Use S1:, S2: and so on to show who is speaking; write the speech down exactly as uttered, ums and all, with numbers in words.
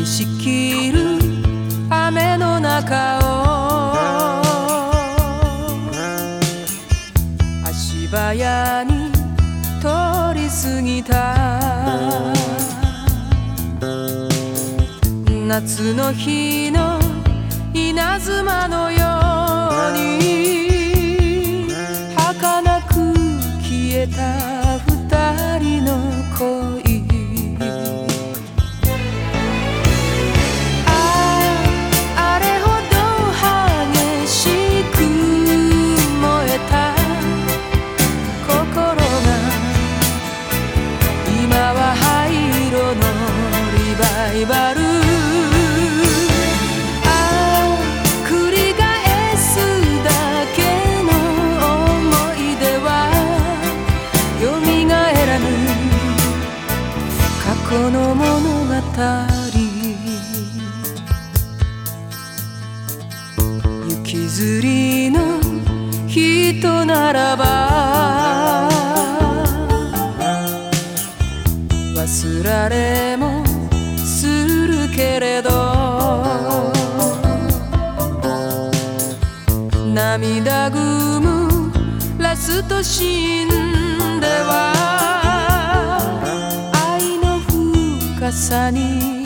S1: りしきる雨の中を足早に通り過ぎた夏の日の稲妻のように儚く消えた二人の恋。リバルああ繰り返すだけの思い出はよみがえらぬ過去の物語。行きずりの人ならば忘られもするけれど涙ぐむラストシーンでは愛の深さに